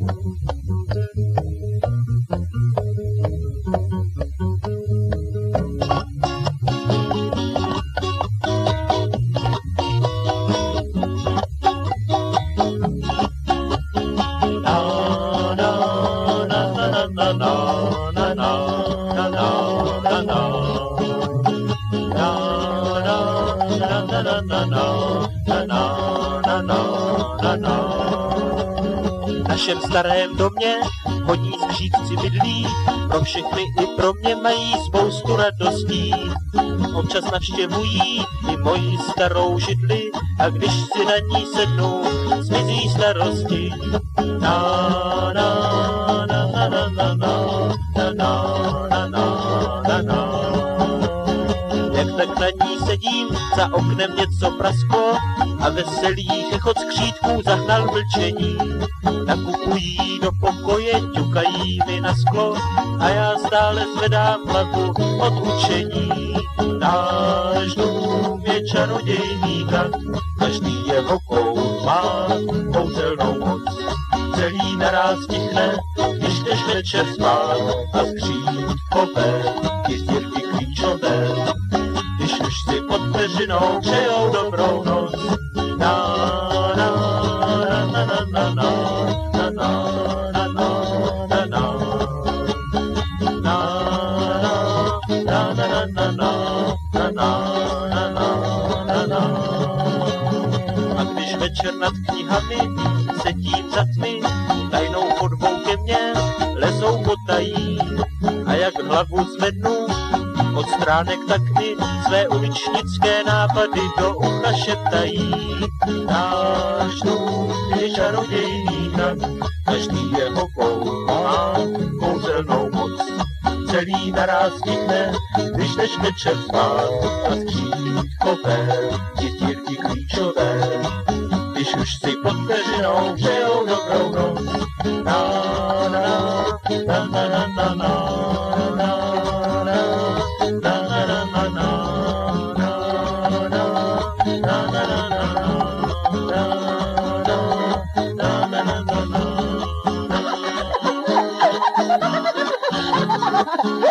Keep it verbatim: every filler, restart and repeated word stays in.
V našem starém domě hodní skřídci bydlí, pro všechny i pro mě mají spoustu radostí. Občas navštěvují i moji starou židli a když si na ní sednu, zmizí starosti. Na, na, na, na, na, na, na, na, na, na, na, na. Jak tak na ní sedím, za oknem něco prasklo a veselý chechot skřídků zahnal mlčení. Nakupují do pokoje, ťukají mi na sklo a já stále zvedám hlavu od učení. Náš dům je čarodějníka, každý jeho kout má kouzelnou moc. Celý naráz tichne, když jdeš večer spát a skřídkové i stěrky klíčové. Když už si pod peřinou přejou dobrou noc. Na, na, na, na, na, na, na. A když večer nad knihami sedím za tmy, tajnou chodbou ke mně lezou potají. A jak hlavu zvednu od stránek, tak mi své uličnické nápady do ucha šeptají. Náš dům je čarodějníka, každý jeho kout má kouzelnou moc. Celý naráz tichne, když jdeš večer spát a skřídkové ti stěrky klíčové. Když už si pod peřinou přejou dobrou noc. Na, na, na, na, na, na, na, na. Ha ha ha!